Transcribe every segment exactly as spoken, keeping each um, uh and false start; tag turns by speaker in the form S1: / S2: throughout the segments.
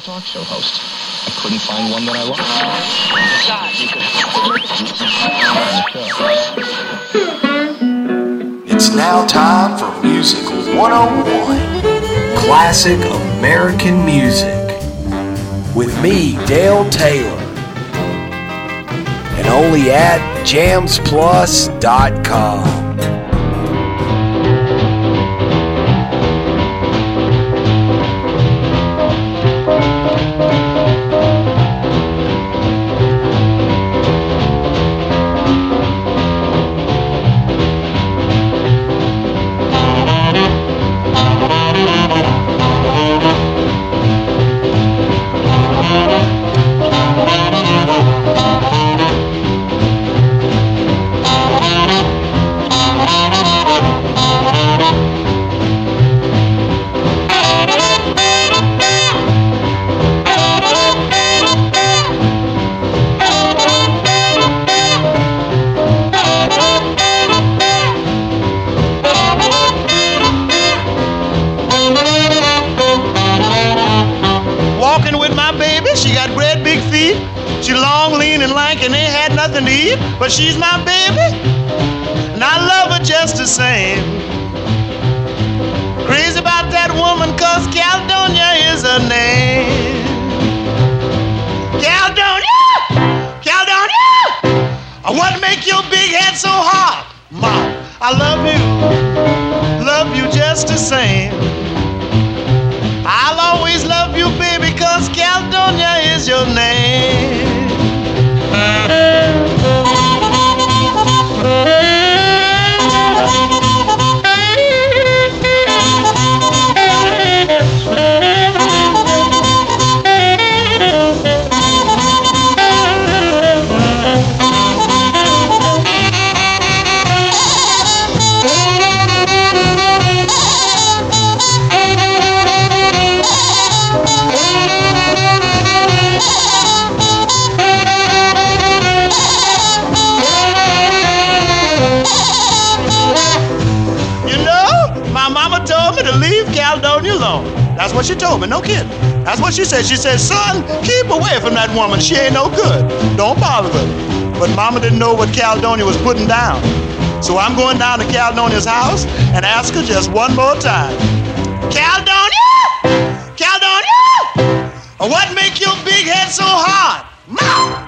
S1: talk show host. I couldn't find one that I liked.
S2: It's now time for Music one oh one, classic American music, with me, Dale Taylor, and only at jams plus dot com.
S3: But she's my baby, and I love her just the same. Crazy about that woman, cause Caledonia is her name. Caledonia! Caledonia! What make your big head so hot? Mom, I love you, love you just the same. I'll always love you, baby, cause Caledonia is your name. That's what she told me, no kidding. That's what she said. She said, son, keep away from that woman. She ain't no good. Don't bother with her. But Mama didn't know what Caledonia was putting down. So I'm going down to Caledonia's house and ask her just one more time. Caledonia! Caledonia! What make your big head so hard? Mom!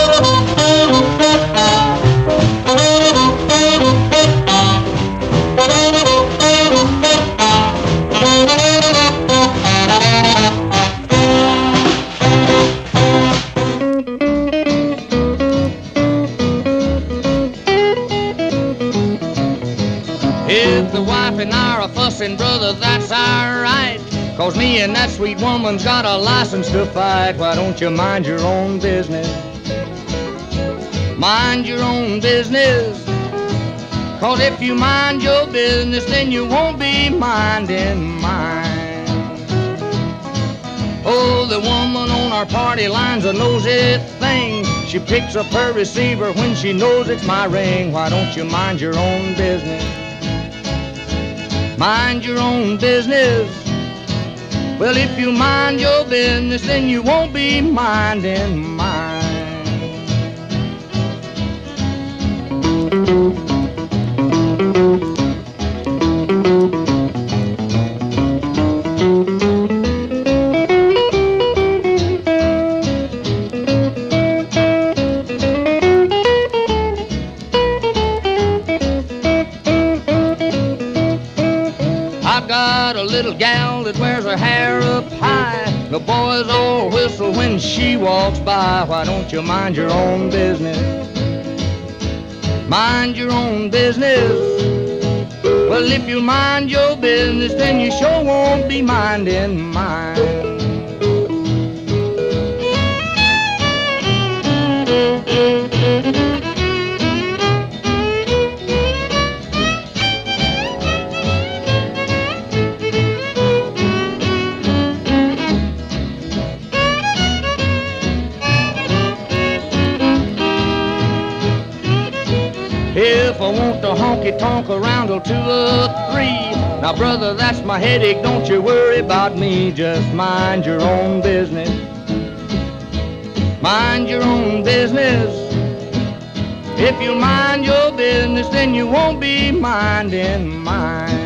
S4: Brother, that's alright, cause me and that sweet woman's got a license to fight. Why don't you mind your own business? Mind your own business. Cause if you mind your business, then you won't be minding mine. Oh, the woman on our party line's a nosy thing. She picks up her receiver when she knows it's my ring. Why don't you mind your own business? Mind your own business. Well, if you mind your business, then you won't be minding mine. Gal that wears her hair up high. The boys all whistle when she walks by. Why don't you mind your own business? Mind your own business. Well, if you mind your business, then you sure won't be minding mine. If I want to honky-tonk around till two or three. Now, brother, that's my headache. Don't you worry about me. Just mind your own business. Mind your own business. If you mind your business, then you won't be minding mine.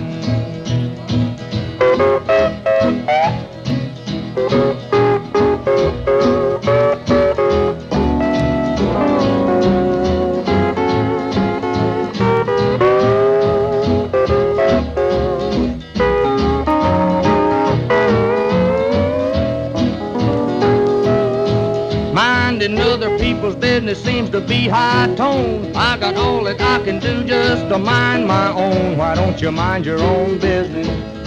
S4: Minding other people's business seems to be high tone. I got all that I can do just to mind my own. Why don't you mind your own business?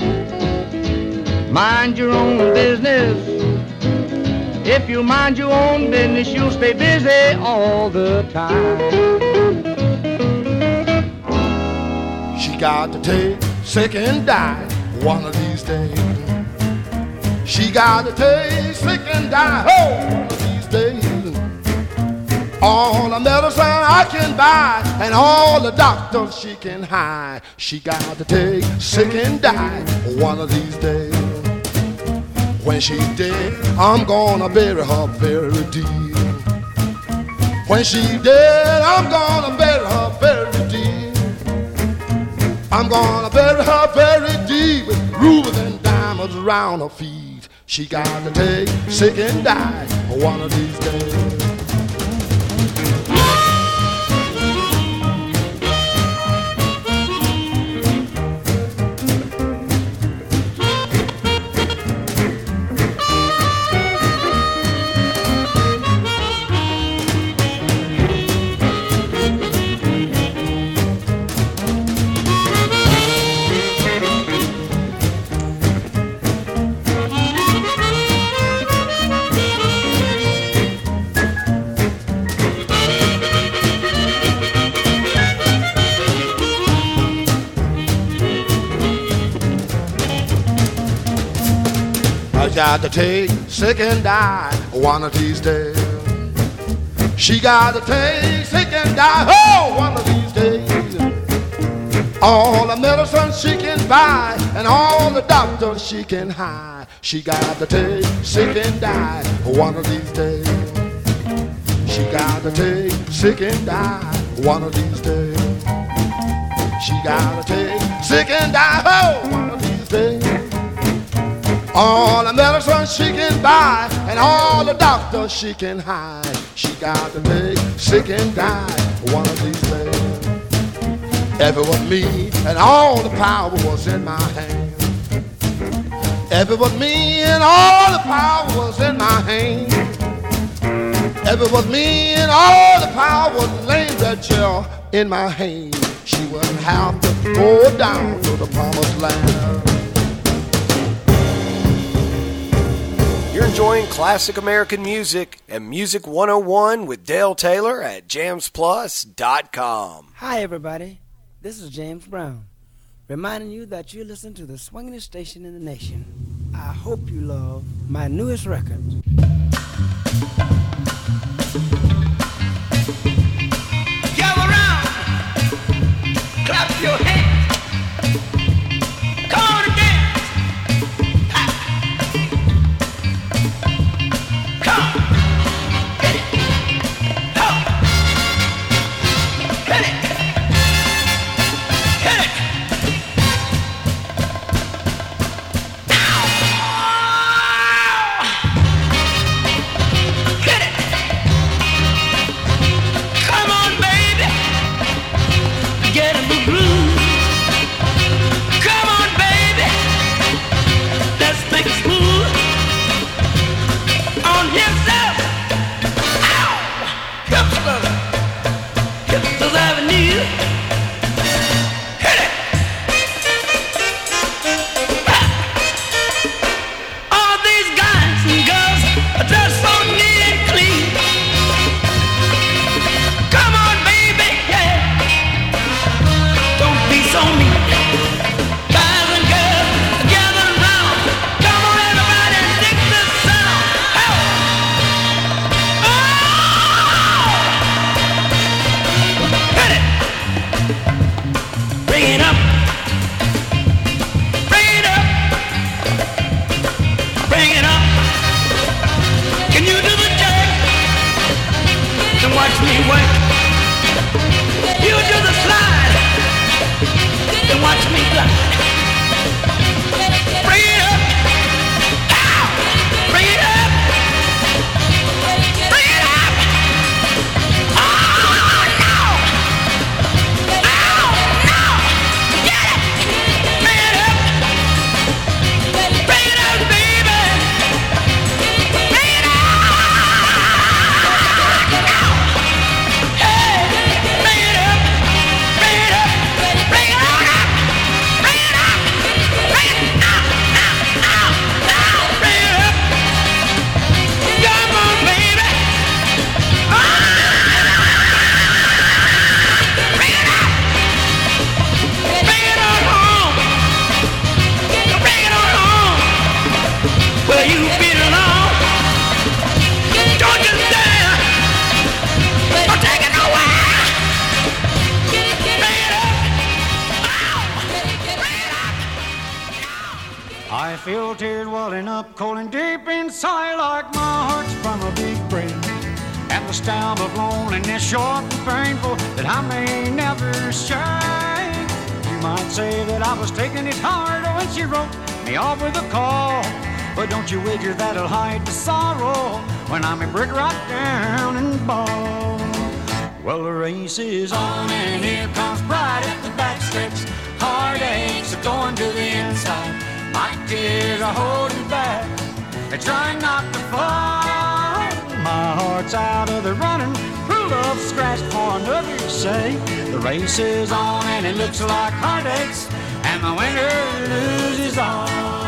S4: Mind your own business. If you mind your own business, you'll stay busy all the time.
S5: She got to take sick and die one of these days. She got to take sick and die oh, one of these days. All the medicine I can buy and all the doctors she can hire. She got to take sick and die one of these days. When she's dead, I'm gonna bury her very deep. When she's dead, I'm gonna bury her very deep. I'm gonna bury her very deep with rubies and diamonds around her feet. She got to take sick and die one of these days. Got to take sick and die one of these days. She got to take sick and die oh one of these days. All the medicine she can buy and all the doctors she can hire. She got to take sick and die one of these days. She got to take sick and die one of these days. She got to take sick and die oh one of these days. All the medicine she can buy and all the doctors she can hide. She got to take sick and die one of these days. If it was me and all the power was in my hand. If it was me and all the power was in my hand. If it was me and all the power was laying that chair in my hand. She wouldn't have to go down to the promised land.
S2: You're enjoying classic American music and Music one oh one with Dale Taylor at jams plus dot com.
S6: Hi, everybody. This is James Brown, reminding you that you listen to the swingingest station in the nation. I hope you love my newest record.
S3: Gather round, clap your hands. Come on and dance.
S7: Get in the groove. welling up cold and deep inside like my heart's from a big break. And the stab of loneliness short and painful that I may never shake. You might say that I was taking it hard when she wrote me off with a call, but don't you wager that'll hide the sorrow when I'm a brick right down and bald. Well, the race is on and here comes pride at the backstretch. Heartaches are going to the inside. My tears are holding back. They're trying not to fall. My heart's out of the running. True love scratched for another's sake. The race is on and it looks like heartaches, and the winner loses all.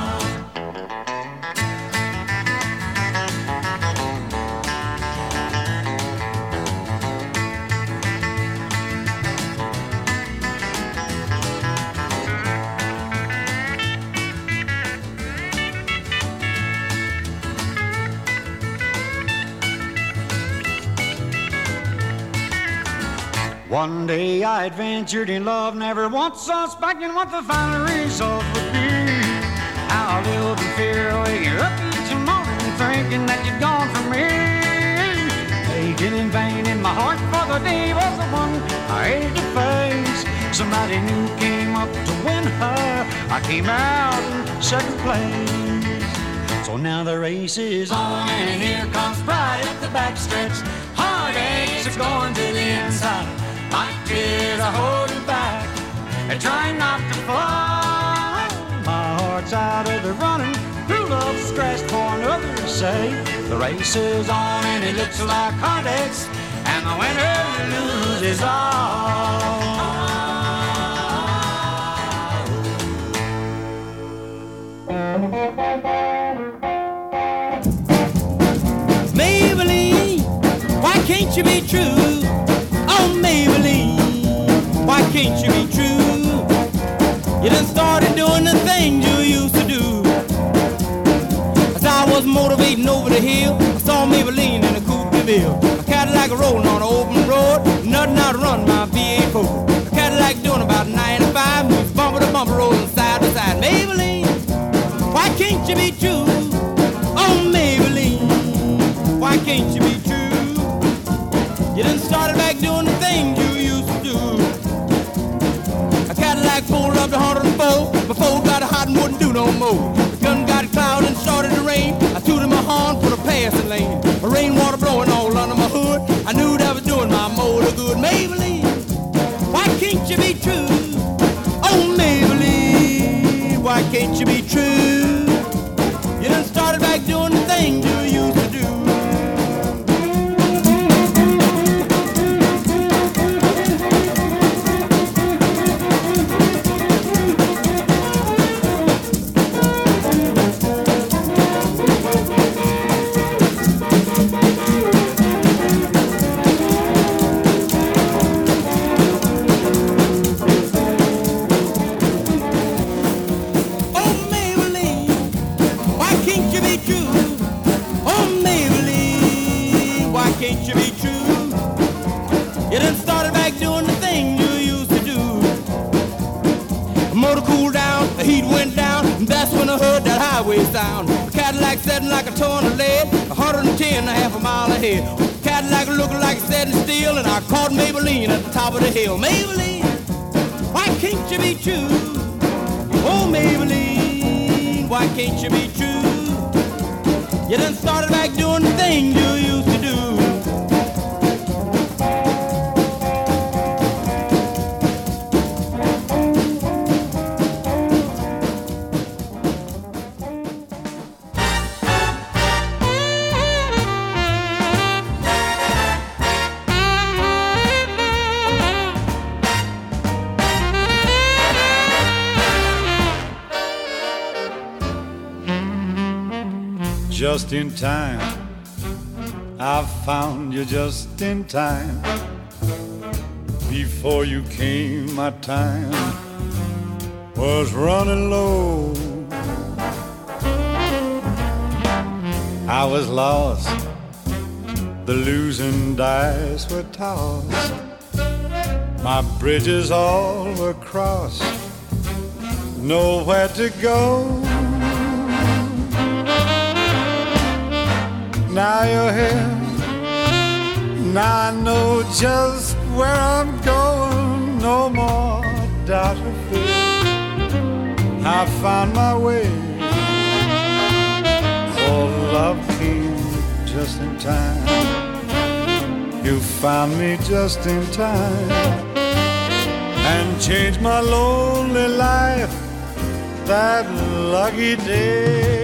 S7: One day I adventured in love, never once suspecting what the final result would be. How I lived in fear, waking up each morning thinking that you'd gone from me. Aching in vain in my heart for the day was the one I hated to face. Somebody new came up to win her, I came out in second place. So now the race is on and here comes pride at the backstretch. Heartaches are going to the inside. My tears are holding back, they're trying not to fall. My heart's out of the running, true love scratched for another's sake. The race is on and it looks like heartaches, and the winner loses all.
S6: Maybelline, why can't you be true? Oh, Maybelline, why can't you be true? You done started doing the things you used to do. As I was motivating over the hill, I saw Maybelline in a coupe de ville. A Cadillac rolling on an open road, nothing out to run my V eight Ford. A Cadillac doing about ninety-five, moves bumper to bumper, rolling side to side. Maybelline, why can't you be true? Oh, Maybelline, why can't you be true? You done started back doing the things you used to do. A Cadillac pulled up to one oh four, before got hot and wouldn't do no more. The gun got cloud and started to rain. I tooted my horn for the passing lane. The rainwater blowing all under my hood. I knew that was doing my motor good. Maybelline, why can't you be true? Oh, Maybelline, why can't you be true? You done started back doing the things you used to do. Sound. A Cadillac setting like a ton of lead, one hundred ten and a half a mile ahead. Cadillac looking like it's setting still, and I caught Maybelline at the top of the hill. Maybelline, why can't you be true? Oh, Maybelline, why can't you be true? You done started back doing the things you used to do.
S7: Just in time, I found you just in time. Before you came, my time was running low. I was lost, the losing dice were tossed. My bridges all were crossed, nowhere to go. now you're here. Now I know just where I'm going. No more doubt or fear. I found my way. Oh, love came just in time. You found me just in time and changed my lonely life that lucky day.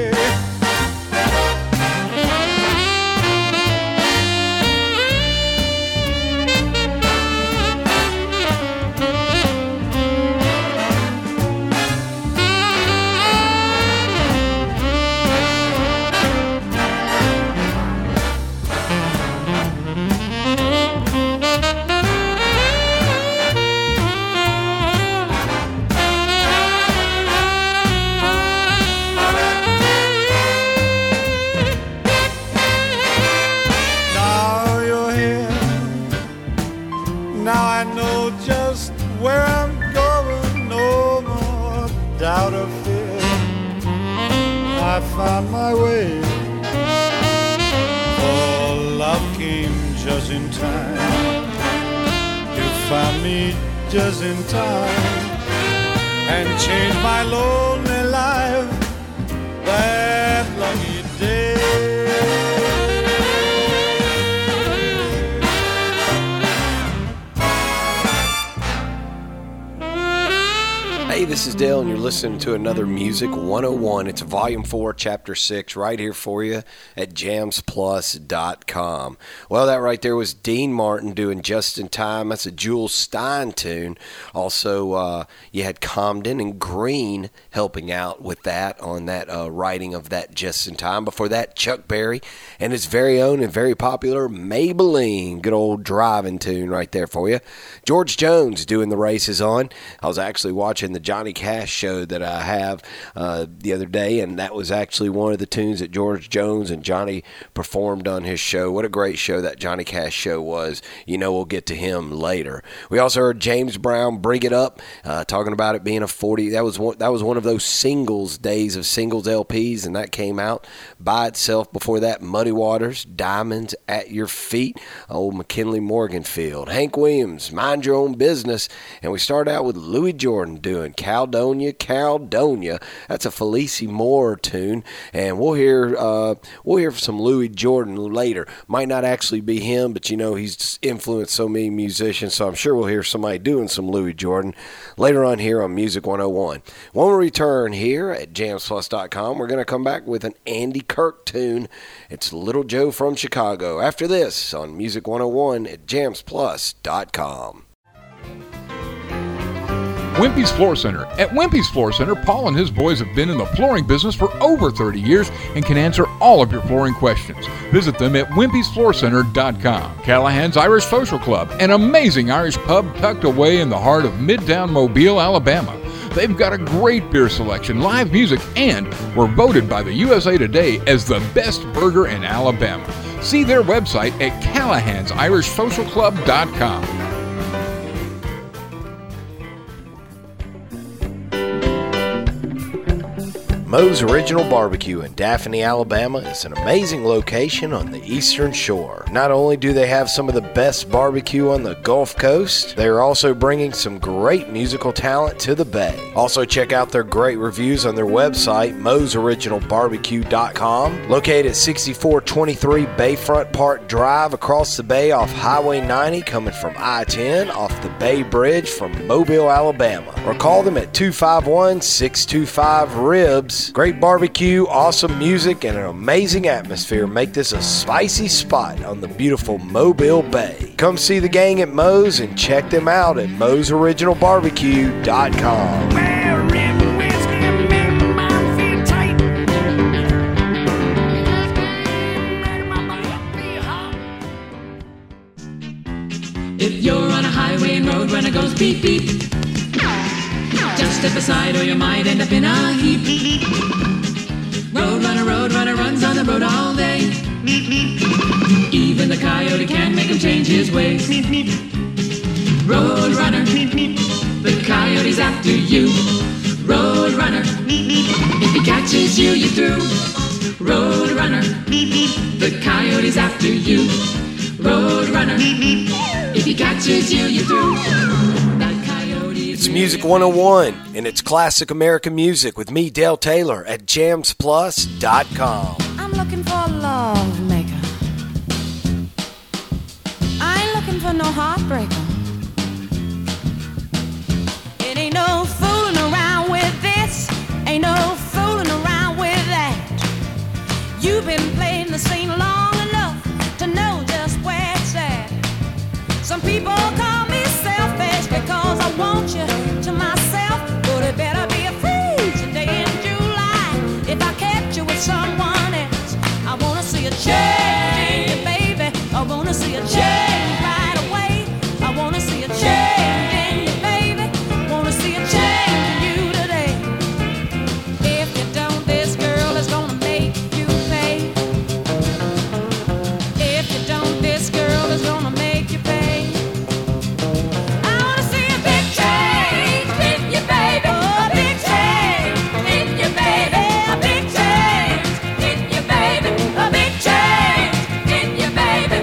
S7: I found my way. Oh, love came just in time. You found me just in time and changed my lonely life that lucky day.
S2: Hey, this is Dale, and you're listening to another Music one oh one. It's Volume four, Chapter six, right here for you at jams plus dot com. Well, that right there was Dean Martin doing Just in Time. That's a Jules Stein tune. Also, uh, you had Comden and Green helping out with that on that uh, writing of that Just in Time. Before that, Chuck Berry and his very own and very popular Maybelline. Good old driving tune right there for you. George Jones doing The Races On. I was actually watching the Johnny Cash show that I have uh, the other day, and that was actually one of the tunes that George Jones and Johnny performed on his show. What a great show that Johnny Cash show was. You know, we'll get to him later. We also heard James Brown, Bring It Up, uh, talking about it being a forty. That was one, that was one of those singles days of singles L Ps, and that came out by itself. Before that, Muddy Waters, Diamonds at Your Feet, old McKinley Morganfield. Hank Williams, Mind Your Own Business, and we start out with Louis Jordan doing Caledonia, Caledonia. That's a Felicie Moore tune, and we'll hear uh, we'll hear some Louis Jordan later. Might not actually be him, but you know he's influenced so many musicians, so I'm sure we'll hear somebody doing some Louis Jordan later on here on Music one oh one. When we return here at jams plus dot com, we're going to come back with an Andy Kirk tune. It's Little Joe from Chicago. After this on Music one oh one at jams plus dot com.
S8: Wimpy's Floor Center. At Wimpy's Floor Center, Paul and his boys have been in the flooring business for over thirty years and can answer all of your flooring questions. Visit them at wimpys floor center dot com. Callahan's Irish Social Club, an amazing Irish pub tucked away in the heart of Midtown Mobile, Alabama. They've got a great beer selection, live music, and were voted by the U S A Today as the best burger in Alabama. See their website at callahans irish social club dot com.
S2: Moe's Original Barbecue in Daphne, Alabama is an amazing location on the Eastern Shore. Not only do they have some of the best barbecue on the Gulf Coast, they are also bringing some great musical talent to the Bay. Also check out their great reviews on their website, moes original barbecue dot com. Located at sixty-four twenty-three Bayfront Park Drive across the bay off Highway ninety coming from I ten off the Bay Bridge from Mobile, Alabama. Or call them at two five one, six two five, R I B S. Great barbecue, awesome music, and an amazing atmosphere make this a spicy spot on the beautiful Mobile Bay. Come see the gang at Moe's and check them out at moes original barbecue dot com.
S9: If you're on a highway and road runner goes beep beep, just step aside or you might end up in a heap. Road runner, road runner runs on the road all day. Even the coyote can't make him change his ways. Road runner, the coyote's after you. Road runner, if he catches you, you're through. Road runner, beep beep. The coyote's after you. Road runner, beep beep. If he catches you, you're through. That coyote.
S2: It's Music one oh one, and it's classic American music with me, Dale Taylor, at jams plus dot com.
S10: I'm looking for a love maker. I ain't looking for no heartbreaker. It ain't no fooling around with this. Ain't no fooling around with that. You've been playing the scene long enough to know just where it's at. Some people call me selfish because I want you to myself, but it better be a freezing day in July. If I catch you with someone else, I wanna see a change in you, baby. I wanna see a change right away. I wanna see a change in you, baby. Wanna see a change in you today. If you don't, this girl is gonna make you pay. If you don't, this girl is gonna make you pay. I wanna see a big change in you, baby. A big change in you, baby. A big change in you, baby. A big change in you, baby.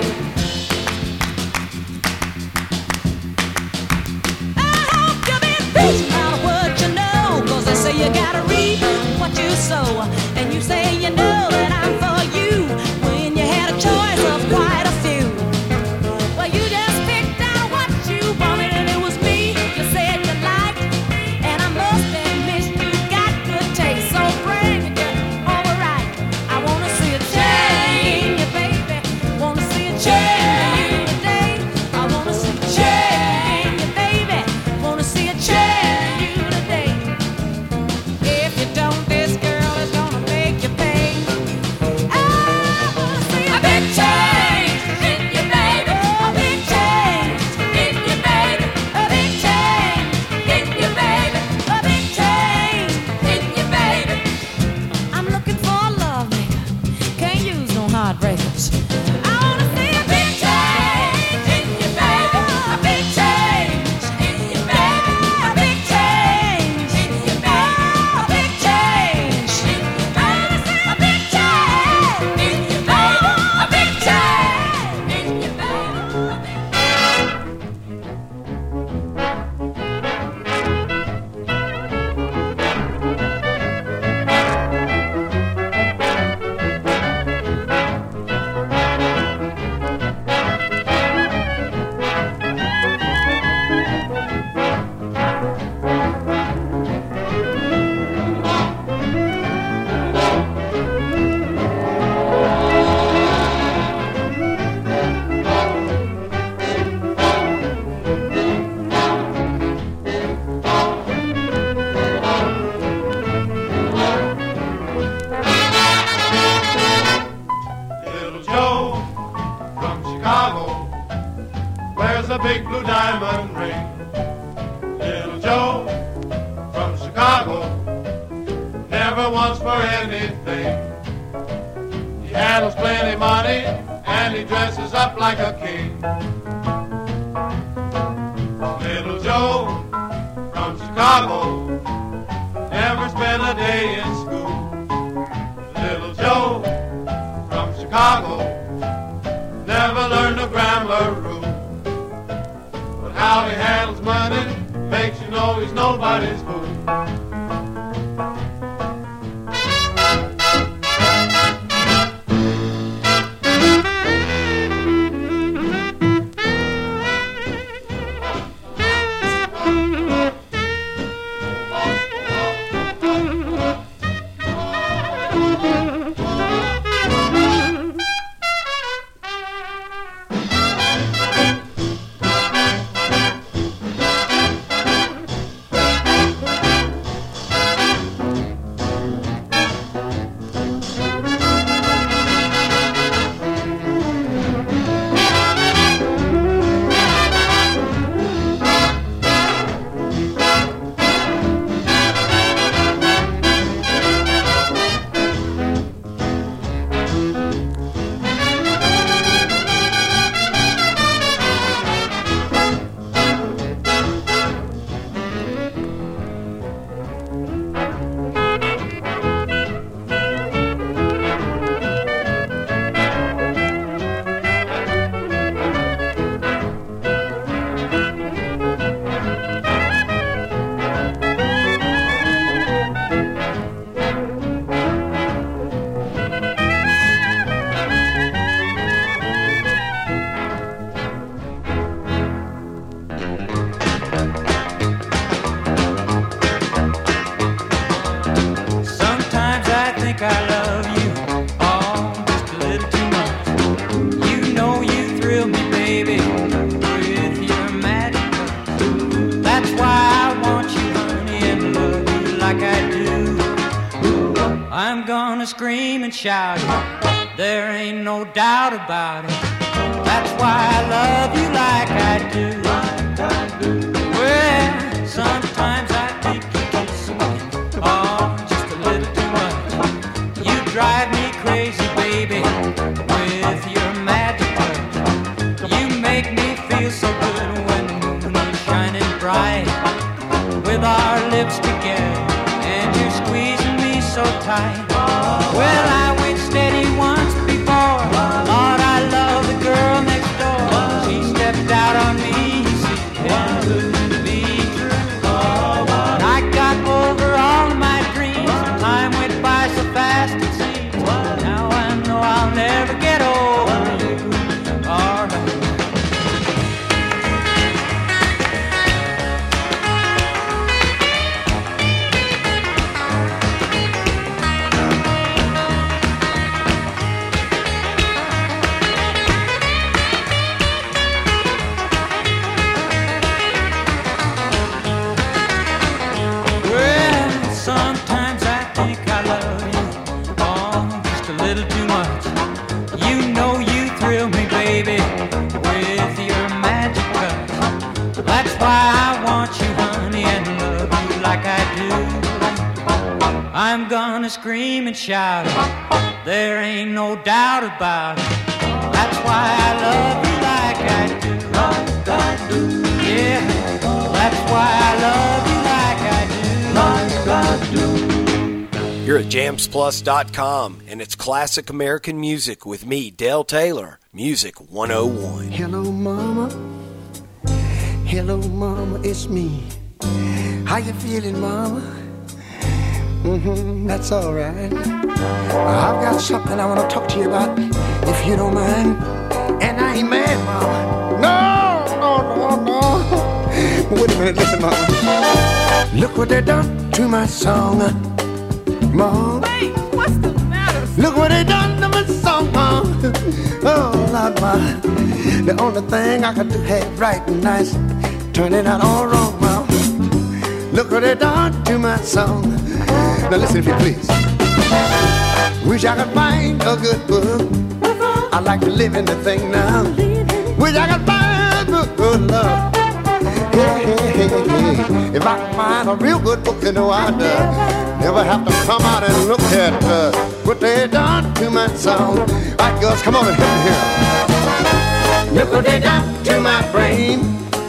S10: I hope you've been preaching about what you know, 'cause they say you gotta reap what you sow. And you say you know that I'm for you when you had a choice of quite a few. Well, you just picked out what you wanted, and it was me you said you liked. And I must admit you got good taste, so bring it over right. I wanna see a change in you, baby. Wanna see a change in you today. I wanna see a change in you, baby. Wanna see a change in you today. If you don't, this girl is gonna make you pay. I wanna see a big change in you, baby. A big change in you, baby. A big change in you, baby. A big change in you, baby. I'm looking for a love maker. Can't use no heartbreakers. I wanna see a big change in you, baby. A big change in you, baby. A big change in you, baby. A big change in you, baby. A big change in you, baby. A big change in you,
S5: Little Joe from Chicago wears a big blue diamond ring. Little Joe from Chicago never wants for anything. He handles plenty money and he dresses up like a king. Little Joe from Chicago never spent a day in school. Little Joe from Chicago never learned a grammar rule. But how he handles money makes you know he's nobody's fool.
S6: shout it. There ain't no doubt about it. That's why I love you like I do. Well, sometimes I think you kiss me, oh, just a little too much. You drive me crazy, baby, with your magic touch. You make me feel so good when the moon is shining bright, with our lips together, and you're squeezing me so tight. Well, I went steady once before. Lord, I love the girl next door. She stepped out on me, you see, it couldn't be true. But I got over all of my dreams. Time went by so fast it seems. Now I know I'll never get over you. All right. I'm gonna scream and shout it. There ain't no doubt about it. That's why I love you like I do. Like I do. Yeah, that's why I love you like I do. Like I do.
S2: You're at jams plus dot com, and it's classic American music with me, Dale Taylor, Music one oh one.
S11: Hello, mama. Hello, mama, it's me. How you feeling, mama? Mm-hmm, that's all right. I've got something I want to talk to you about, if you don't mind. And I ain't mad, mama. No, no, no, no. Wait a minute, listen, mama. Look what they done to my song, mom.
S12: Wait, what's the matter?
S11: Look what they done to my song, mom. Oh, Lord, ma. The only thing I could do have right and nice, turn it out all wrong, mom. Look what they done to my song. Now listen if you please. Wish I could find a good book. I like to live in the thing now. Wish I could find a good love. Hey, hey, hey, hey. If I could find a real good book, you know I'd uh, never have to come out and look at uh, what they done to my song. All right, girls, come on and help me here. Look what they done to my brain.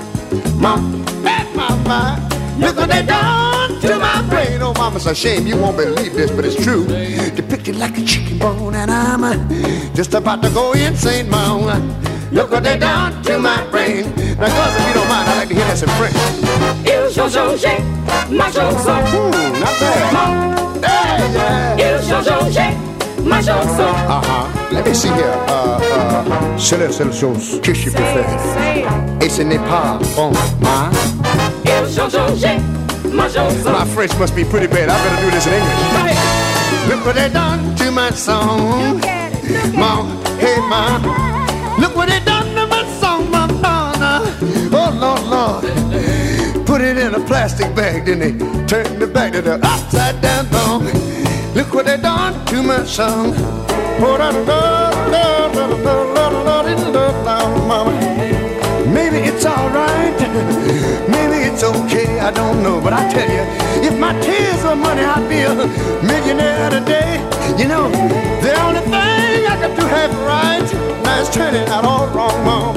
S11: Mom, at my mind. Look what they done to my brain. Oh, mama, it's a shame you won't believe this, but it's true. Depicted like a chicken bone, and I'm uh, just about to go insane, mama. Look what they done to my brain. Now, girls, if you don't mind, I'd like to hear this in French.
S12: Ils ont changé ma chanson.
S11: Hmm, not bad. Hey, yeah.
S12: Ils ont changé ma chanson.
S11: Uh-huh. Let me see here. Uh, uh, c'est la seule chose que je peux faire. Et ce n'est pas bon, hein?
S12: Ils ont changé ma chanson.
S11: My French must be pretty bad. I better do this in English. Look what they done to my song. Look at it, look Mom, at hey, Mom. Look what they done to my song, Mom. Oh, Lord, Lord. Put it in a plastic bag, then they turned it back to the upside down bone. Look what they done to my song. Oh, da, da, da, da, da, da, da, da, da, Mama. Maybe it's alright, maybe it's okay, I don't know. But I tell you, if my tears were money, I'd be a millionaire today. You know, the only thing I could do half right, now it's turning out all wrong, Mom.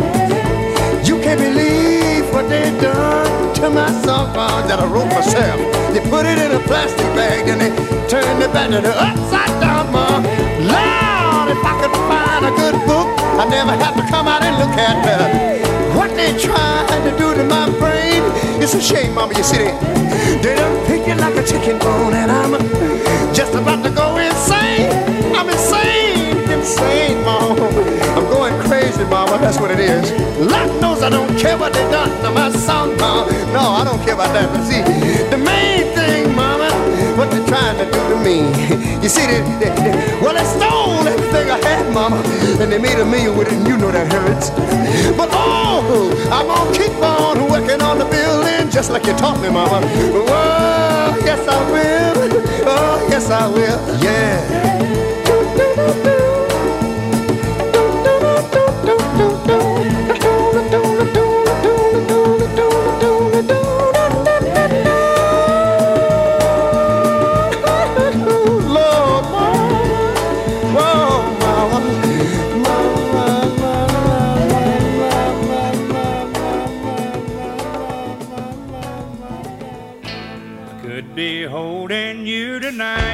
S11: You can't believe what they done to my song that I wrote myself. They put it in a plastic bag and they turned it back to the upside down, Mom. Lord, if I could find a good book, I never have to come out and look at her. What they trying to do to my brain, it's a shame, Mama, you see they, they done pick it like a chicken bone. And I'm just about to go insane. I'm insane, insane, Mama. I'm going crazy, Mama, that's what it is. Lord knows I don't care what they done to my song, Mama. No, I don't care about that. But see, the main thing, Mama, what they trying to do to me. You see, they, they, they, well, they stole everything I had, Mama, and they made a million with it, and you know that hurts. But oh, I'm gonna keep on working on the building just like you taught me, Mama. Oh, yes I will. Oh, yes I will. Yeah.
S13: Could be holding you tonight.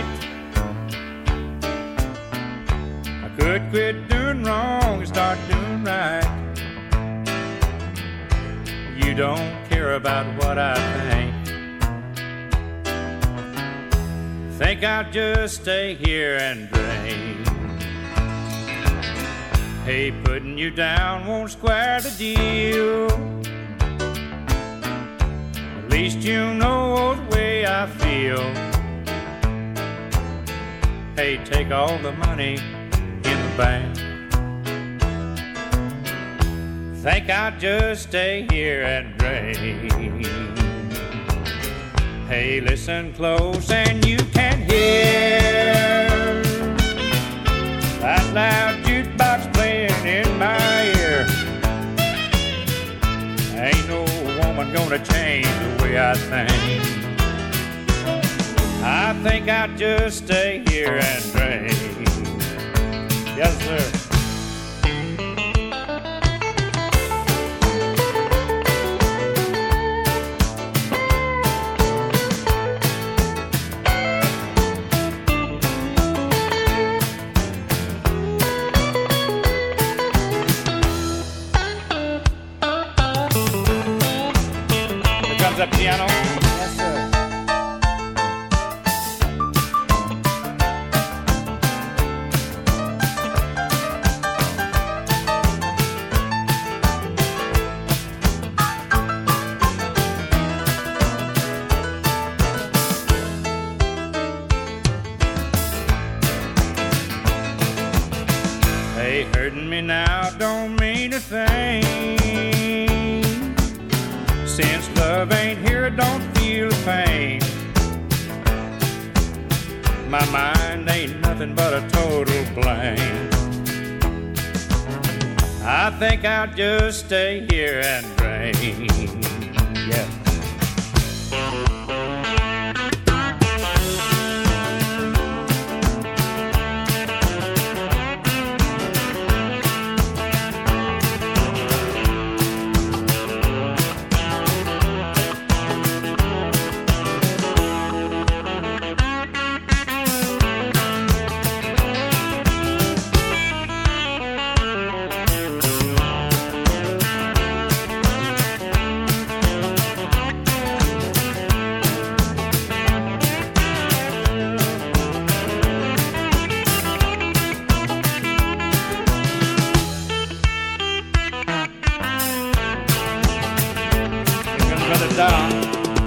S13: I could quit doing wrong and start doing right. You don't care about what I think. Think I'll just stay here and drink. Hey, putting you down won't square the deal. At least you know the way I feel. Hey, take all the money in the bank. Think I'll just stay here and drink. Hey, listen close and you can hear that loud jukebox playing in my ear. Ain't no woman gonna change the way I think. I think I'll just stay here and drink. Yes, sir. The piano. Yes, sir. Hey, hurting me now don't mean a thing. Since love ain't here, I don't feel the pain. My mind ain't nothing but a total blank. I think I'll just stay here and drink. Yeah. Down.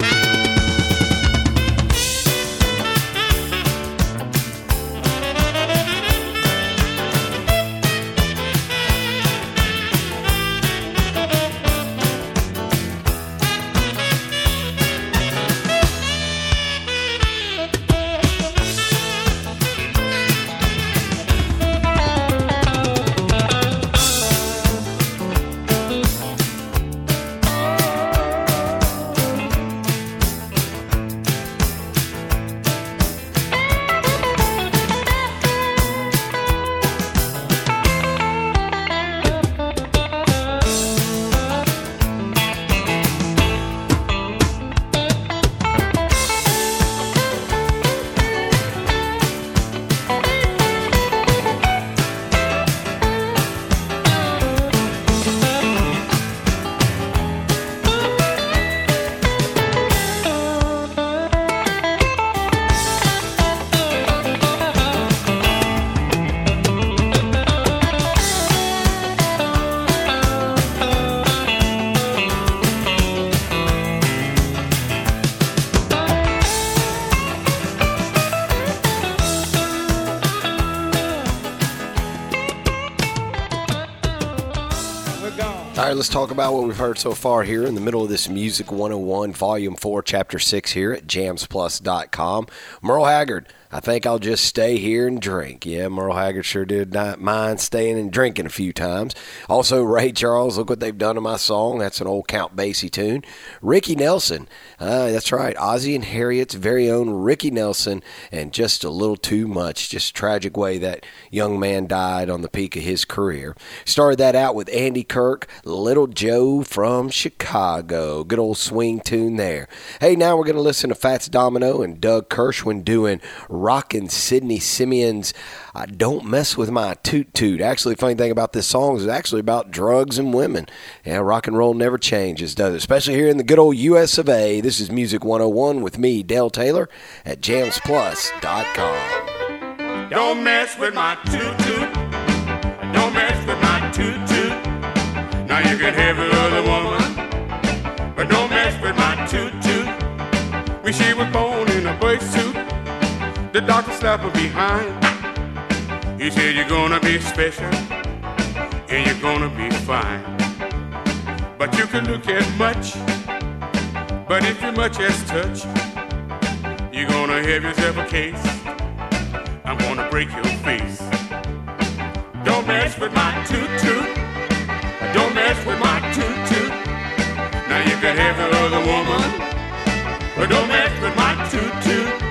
S2: All right, let's talk about what we've heard so far here in the middle of this Music one oh one, Volume four, Chapter six here at jams plus dot com. Merle Haggard, I think I'll just stay here and drink. Yeah, Merle Haggard sure did not mind staying and drinking a few times. Also, Ray Charles, look what they've done to my song. That's an old Count Basie tune. Ricky Nelson, uh, that's right, Ozzie and Harriet's very own Ricky Nelson, and Just a Little Too Much. Just a tragic way that young man died on the peak of his career. Started that out with Andy Kirk, Little Joe from Chicago. Good old swing tune there. Hey, now we're going to listen to Fats Domino and Doug Kirschwin doing Rockin' Sidney Simeon's I Don't Mess With My Toot Toot. Actually, funny thing about this song is it's actually about drugs and women. Yeah, rock and roll never changes, does it? Especially here in the good old U S of A. This is Music one oh one with me, Dale Taylor, at jams plus dot com.
S14: Don't mess with my toot toot. Don't mess with my toot toot. Now you can have your other woman, but don't mess with my toot toot. When she was born in a birth suit, the doctor slapped her behind. He said you're gonna be special and you're gonna be fine. But you can look at much, but if you much as touch, you're gonna have yourself a case. I'm gonna break your face. Don't mess with my toot toot. Don't mess with my toot toot. Now you can have your other woman, but don't mess with my toot toot.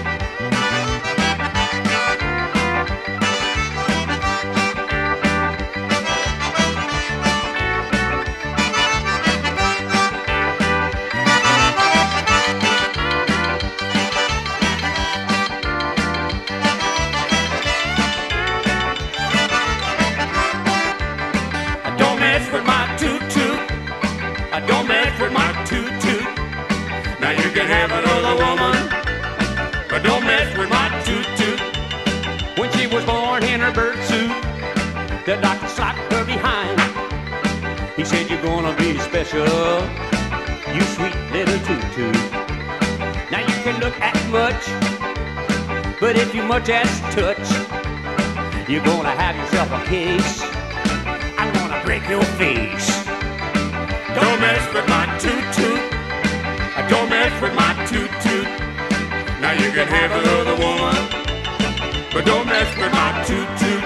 S14: Have another woman, but don't mess with my toot toot. When she was born in her bird suit, the doctor slapped her behind. He said you're gonna be special, you sweet little toot toot. Now you can look at much, but if you much as touch, you're gonna have yourself a case. I'm gonna break your face. Don't mess with my toot toot. Don't mess with my toot toot. Now you can have another woman, but don't mess with my toot toot.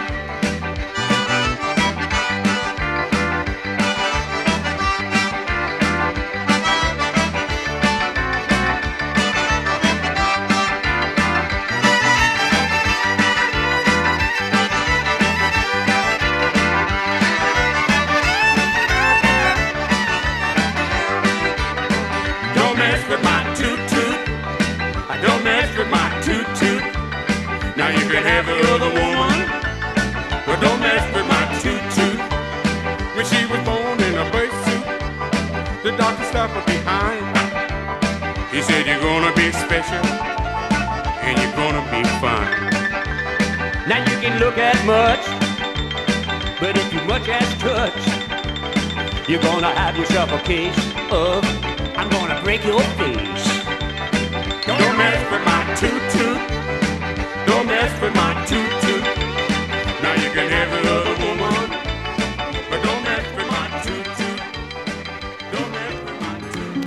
S14: Have another woman, but don't mess with my toot toot. When she was born in a birth suit, the doctor slapped her behind. He said you're gonna be special and you're gonna be fine. Now you can look at much, but if you much as touch, you're gonna have yourself a case of I'm gonna break your face. Don't mess with my toot toot. Don't mess with my toot toot. Now you can have another woman, but don't mess with my toot toot. Don't mess with my toot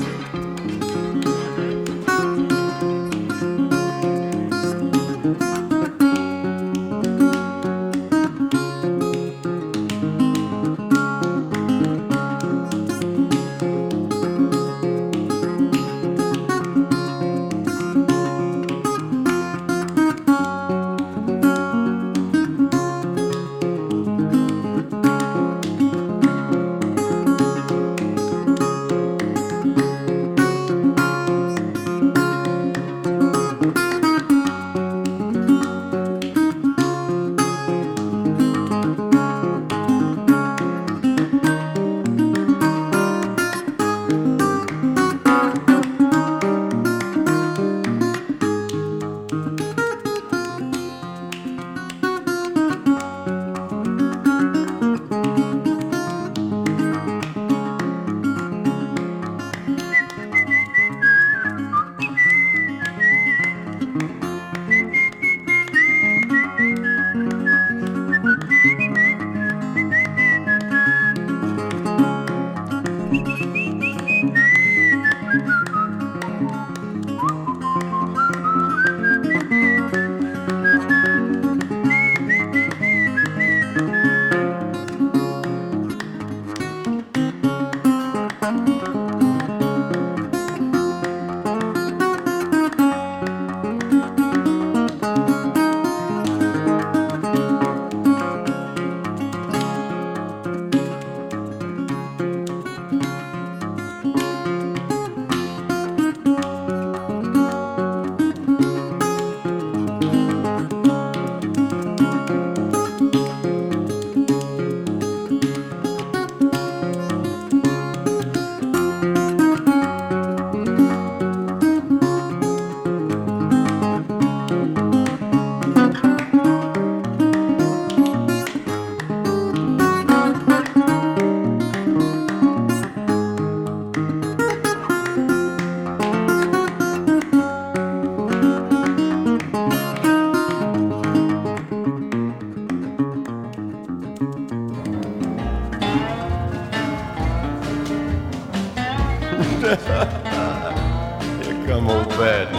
S15: Here come old bad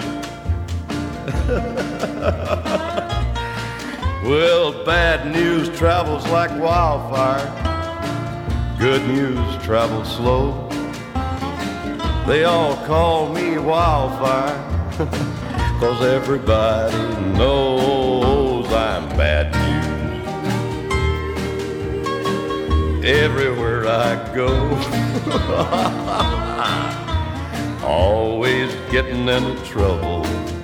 S15: news. Well, bad news travels like wildfire. Good news travels slow. They all call me Wildfire, 'cause everybody knows I'm bad news. Everywhere I go, always getting into trouble,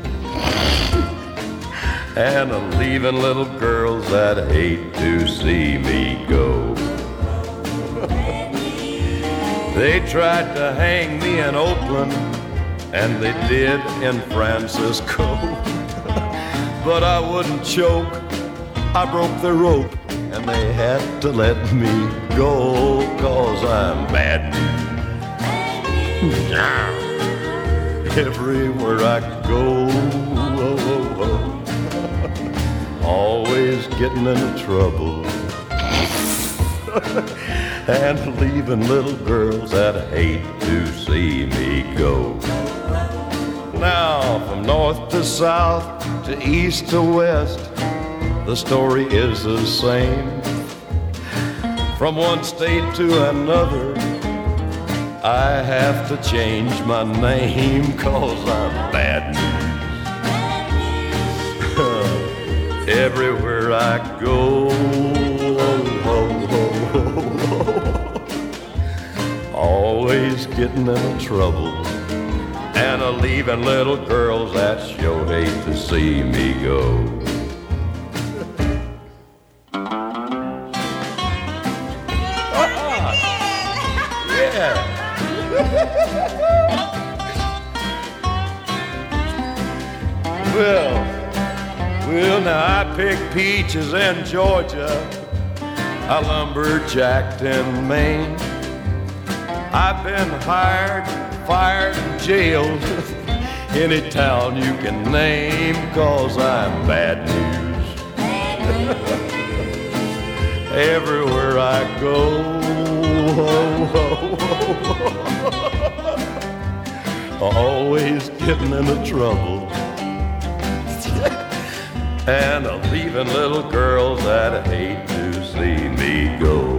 S15: and I'm leaving little girls that hate to see me go. They tried to hang me in Oakland, and they did in Francisco. But I wouldn't choke, I broke the rope, and they had to let me go, 'cause I'm bad news. Everywhere I go, oh, oh, oh. Always getting into trouble. And leaving little girls that hate to see me go. Now, from north to south, to east to west, the story is the same. From one state to another, I have to change my name, 'cause I'm bad news. Everywhere I go, always getting into trouble, and a leaving little girls that sure hate to see me go. Yeah. Well, well, now I picked peaches in Georgia, I lumberjacked in Maine. I've been hired, fired, and jailed any town you can name, 'cause I'm bad news. Everywhere I go, oh, oh, oh, always getting into trouble, and I'm leaving little girls that hate to see me go.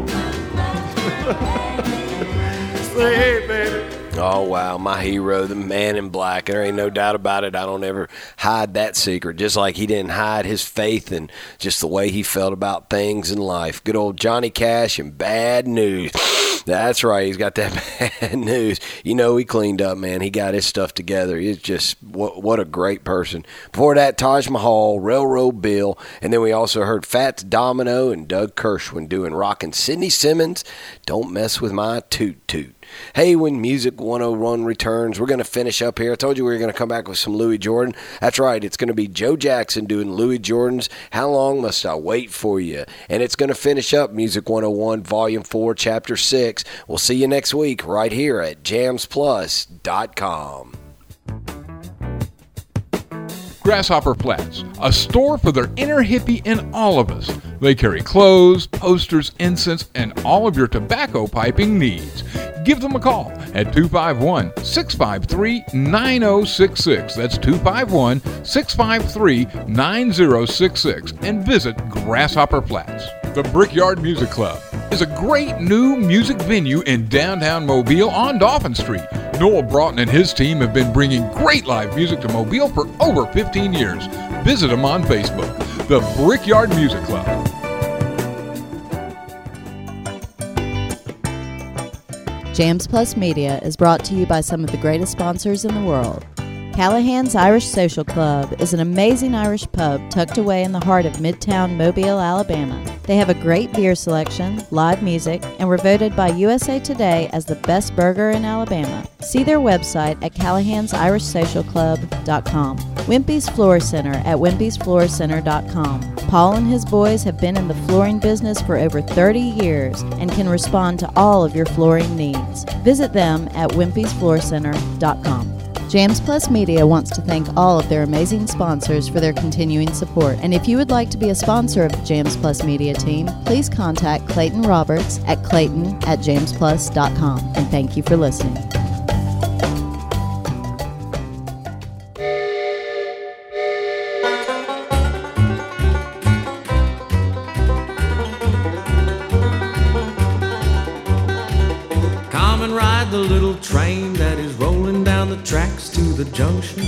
S15: Hey, baby.
S2: Oh, wow, my hero, the man in black. There ain't no doubt about it. I don't ever hide that secret, just like he didn't hide his faith and just the way he felt about things in life. Good old Johnny Cash and Bad News. That's right, he's got that bad news. You know, he cleaned up, man. He got his stuff together. He's just, what, what a great person. Before that, Taj Mahal, Railroad Bill, and then we also heard Fats Domino and Doug Kirschwin doing rockin' Sidney Simmons, Don't Mess With My Toot Toot. Hey, when Music one oh one returns, we're going to finish up here. I told you we were going to come back with some Louis Jordan. That's right. It's going to be Joe Jackson doing Louis Jordan's How Long Must I Wait For You? And it's going to finish up Music one oh one, Volume four, Chapter six. We'll see you next week right here at jams plus dot com.
S8: Grasshopper Flats, a store for their inner hippie in all of us. They carry clothes, posters, incense, and all of your tobacco piping needs. Give them a call at two five one, six five three, nine oh six six. That's two five one, six five three, nine oh six six. And visit Grasshopper Flats. The Brickyard Music Club is a great new music venue in downtown Mobile on Dolphin Street. Noel Broughton and his team have been bringing great live music to Mobile for over fifteen years. Visit them on Facebook. The Brickyard Music Club.
S16: Jams Plus Media is brought to you by some of the greatest sponsors in the world. Callahan's Irish Social Club is an amazing Irish pub tucked away in the heart of Midtown Mobile, Alabama. They have a great beer selection, live music, and were voted by U S A Today as the best burger in Alabama. See their website at callahans irish social club dot com. Wimpy's Floor Center at wimpys floor center dot com. Paul and his boys have been in the flooring business for over thirty years and can respond to all of your flooring needs. Visit them at wimpys floor center dot com. Jams Plus Media wants to thank all of their amazing sponsors for their continuing support. And if you would like to be a sponsor of the Jams Plus Media team, please contact Clayton Roberts at clayton at jams plus dot com. And thank you for listening.
S17: ride the little train that is rolling down the tracks to the junction.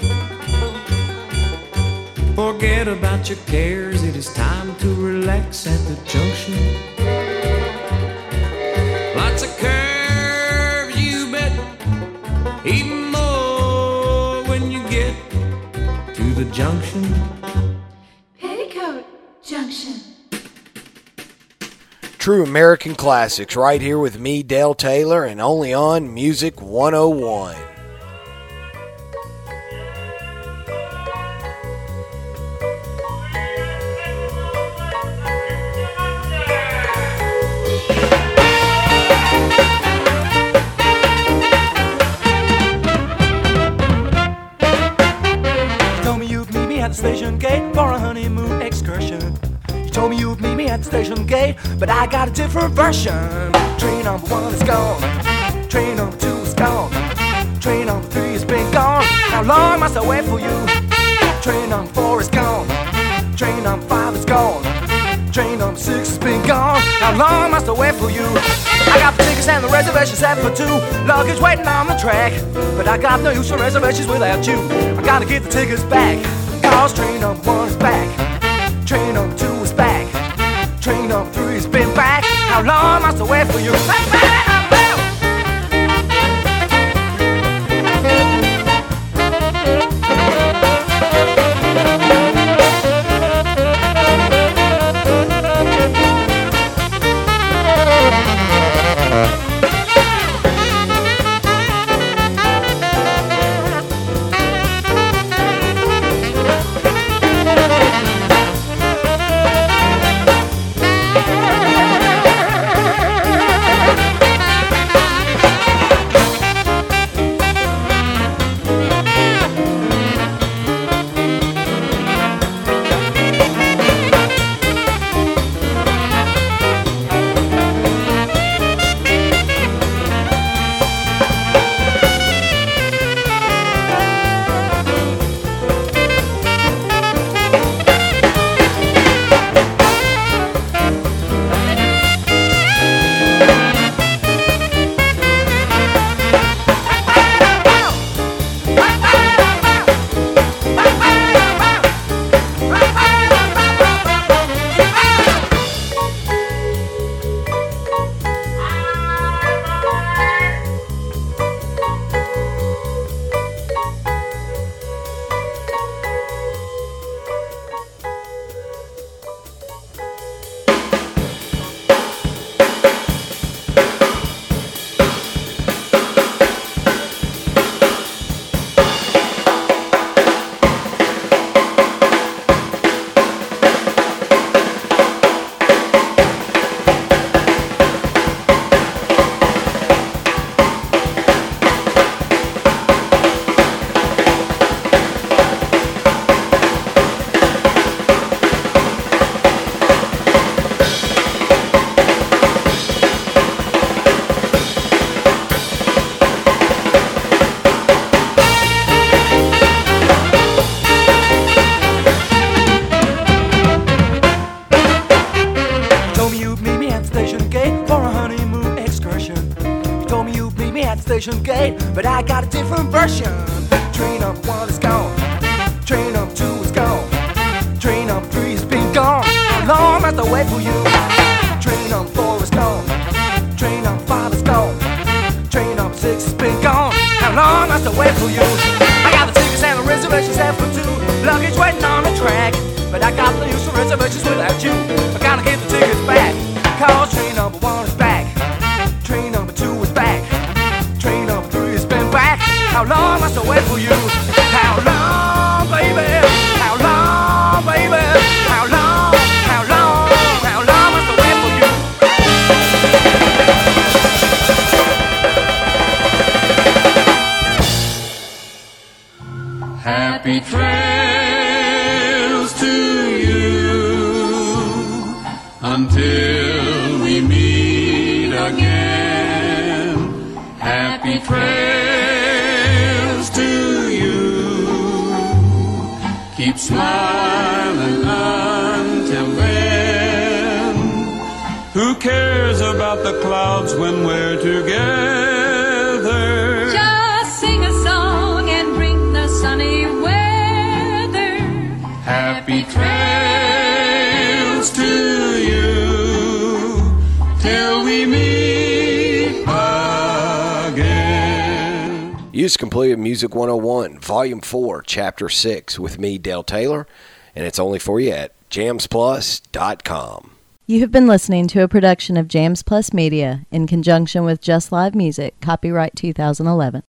S17: Forget about your cares, it is time to relax at the junction. Lots of curves, you bet, even more when you get to the junction.
S18: Petticoat Junction.
S2: True American classics right here with me, Dale Taylor, and only on Music one oh one.
S19: Told me you'd meet me at the station gate for a honeymoon excursion. You told me you'd meet me at the station gate, but I got a different version. Train number one is gone. Train number two is gone. Train number three has been gone. How long must I wait for you? Train number four is gone. Train number five is gone. Train number six has been gone. How long must I wait for you? I got the tickets and the reservations set for two. Luggage waiting on the track, but I got no use for reservations without you. I gotta get the tickets back, cause train number one is back. Train number two is back. Train number three has been back. How long must I wait for you? Station gate, but I got a different version. Train number one is gone. Train number two is gone. Train number three has been gone. How long must I wait for you? Train number four is gone. Train number five is gone. Train number six has been gone. How long must I wait for you? I got the tickets and the reservations set for two. Luggage waiting on the track, but I got the use for reservations without you. I gotta get the tickets back, cause train number one is back. Train number two is back. Train number three has been back. How long must I wait for you? How long, baby? How long, baby? How long? How long? How long must I wait for you?
S17: Happy trails to you until we meet again. Happy trails to you. Keep smiling until then. Who cares about the clouds when we're together? Happy trails to you till we meet again.
S2: You just completed Music one oh one, Volume four, Chapter six with me, Dale Taylor, and it's only for you at jams plus dot com.
S16: You have been listening to a production of Jams Plus Media in conjunction with Just Live Music, copyright two thousand eleven.